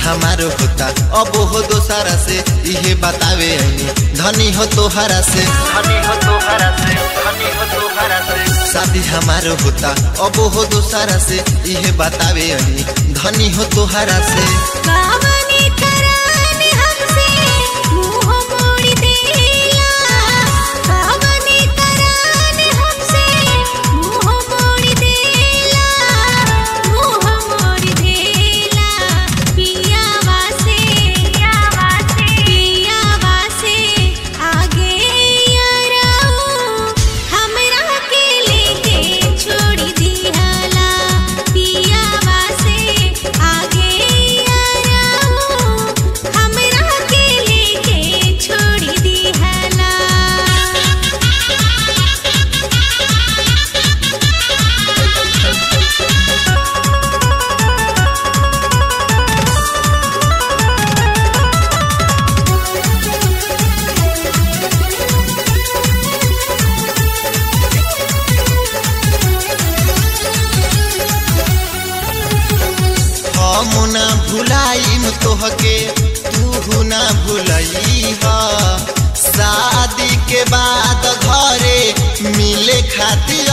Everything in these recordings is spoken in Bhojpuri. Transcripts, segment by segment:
हमारो होता अब हो दोसारा से इहे बतावे आईनी धनी हो तोहरा से शादी हमारो होता अब हो दोसारा से इहे बतावे आईनी धनी हो तोहरा से मुना भुलाइम तोहके तू ना भुलई शादी के बाद घरे मिले खातिर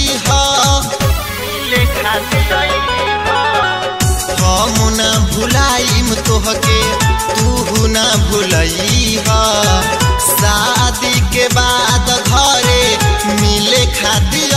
मुना भुलाइम तोहके तू ना भुलई शादी के बाद घरे मिले खातिर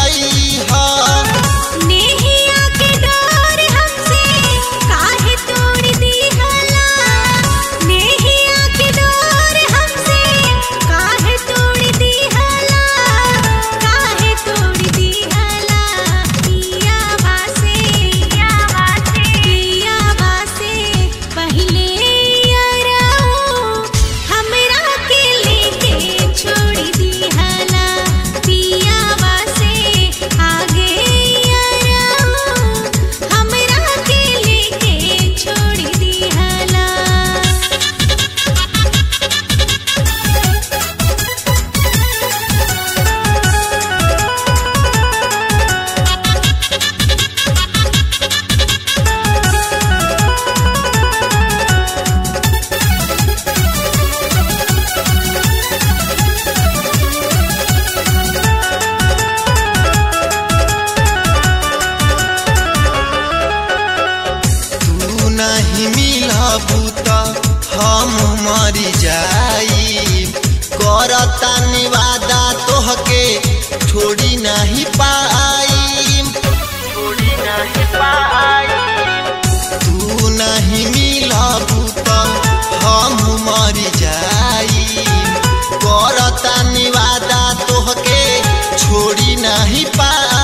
नहीं मिलबू त हम मरी जाई करता निवादा तोहके छोड़ी नहीं पाई तू नहीं मिलबू त हम मरी जाई करता निवादा तोहके छोड़ी नहीं पाई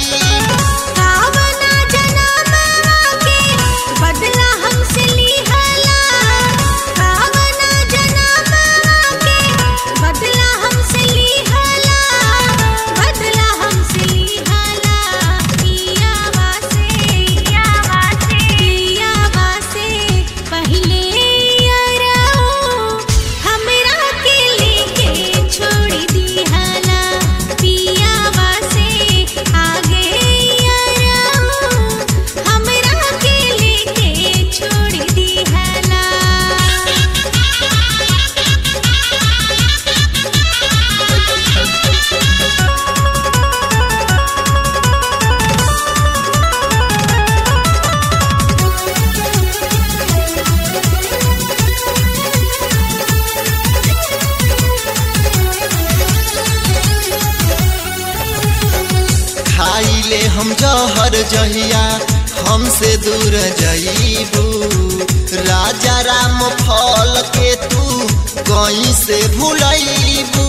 खाइले हम जहर जहिया हमसे दूर जईबू राजा राम फल के तू कहीं से भुलईबू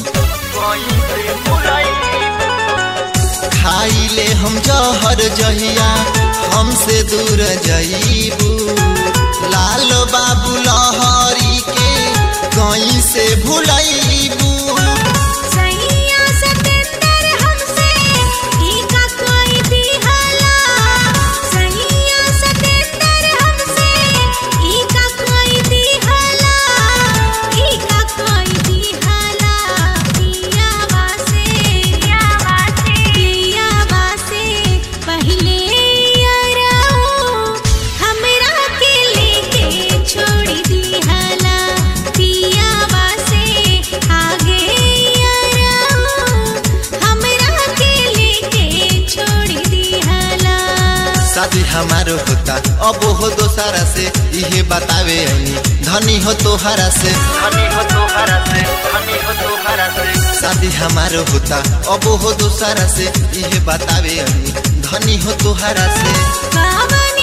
खाइले हम जहर जहिया हमसे दूर जईबू लाल बाबू लहरी के कहीं से भुलईबू पहले यारा हमरा के लेके हमारो होता अब हो दोसारा से इहे बतावे अनी धनी हो तोहरा से धनी हो तोहरा से धनी हो तोहरा से शादी हमारो होता अब हो दोसारा से इहे बतावे अनी धनी हो तोहरा से